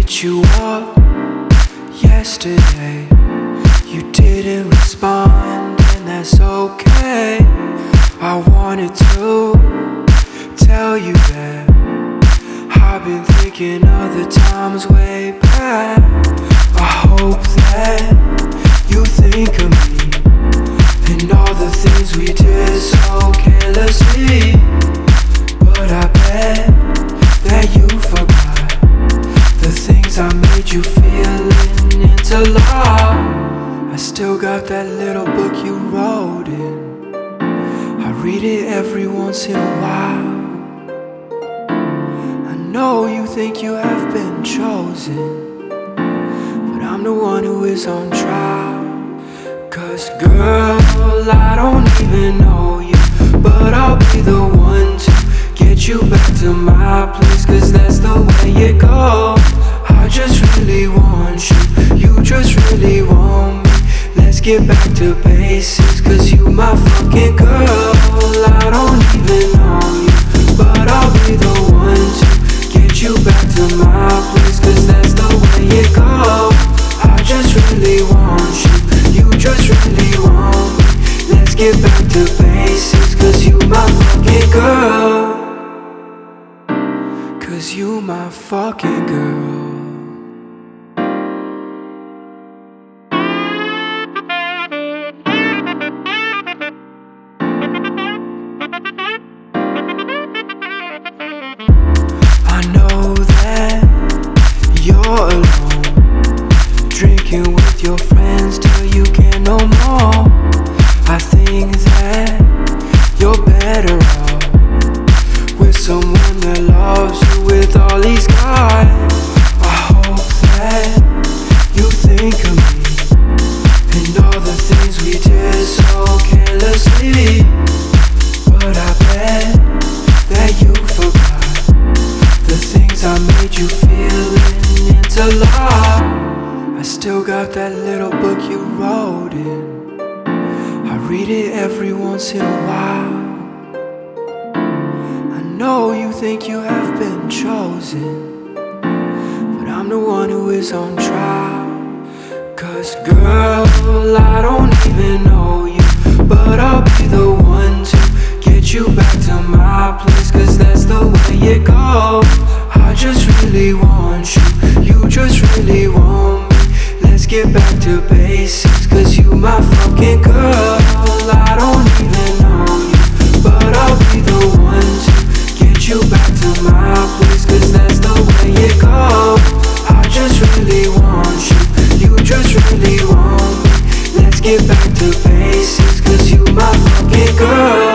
hit you up yesterday. You didn't respond, and that's okay. I wanted to tell you that I've been thinking of the times way back. I hope that you think of me and all the things we did so carelessly. But I bet that you forgot the things I made you feeling into love. I still got that little book you wrote in. I read it every once in a while. I know you think you have been chosen, but I'm the one who is on trial. 'Cause girl, I don't even know you, but I'll be the one to get you back to my place. 'Cause that's the way it goes. I just really want you, you just really want me. Let's get back to basics, 'cause you my fucking girl. I don't even know you, but I'll be the one to get you back to my place. 'Cause that's the way it goes. I just really want you, you just really want me. Let's get back to basics, 'cause you my fucking girl. 'Cause you my fucking girl. I know that you're alone, drinking with your friends till you can't no more. I think that you're better off with someone that loves you with all these guys. I hope that you think of me and all the things we did so carelessly. But I bet that you forgot the things I made you feeling into love. I still got that little book you wrote in. I read it every once in a while. I know you think you have been chosen, but I'm the one who is on trial. 'Cause girl, I don't even know you, but I'll be the one to get you back to my place. 'Cause that's the way it goes. I just really want you, you just really want me. Let's get back to basics, 'cause you my fucking girl. I don't even know you, but I'll be the one to get you back to my place. 'Cause that's the way it goes. I just really want you, you just really want me. Let's get back to basics, 'cause you my fucking girl.